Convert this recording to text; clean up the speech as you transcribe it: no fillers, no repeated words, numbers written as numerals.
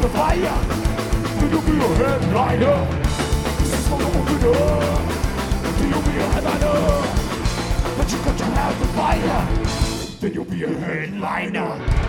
the fire, then you'll be a headliner. This is for the opener, then you'll be a headliner. But you got to have the fire, then you'll be a headliner.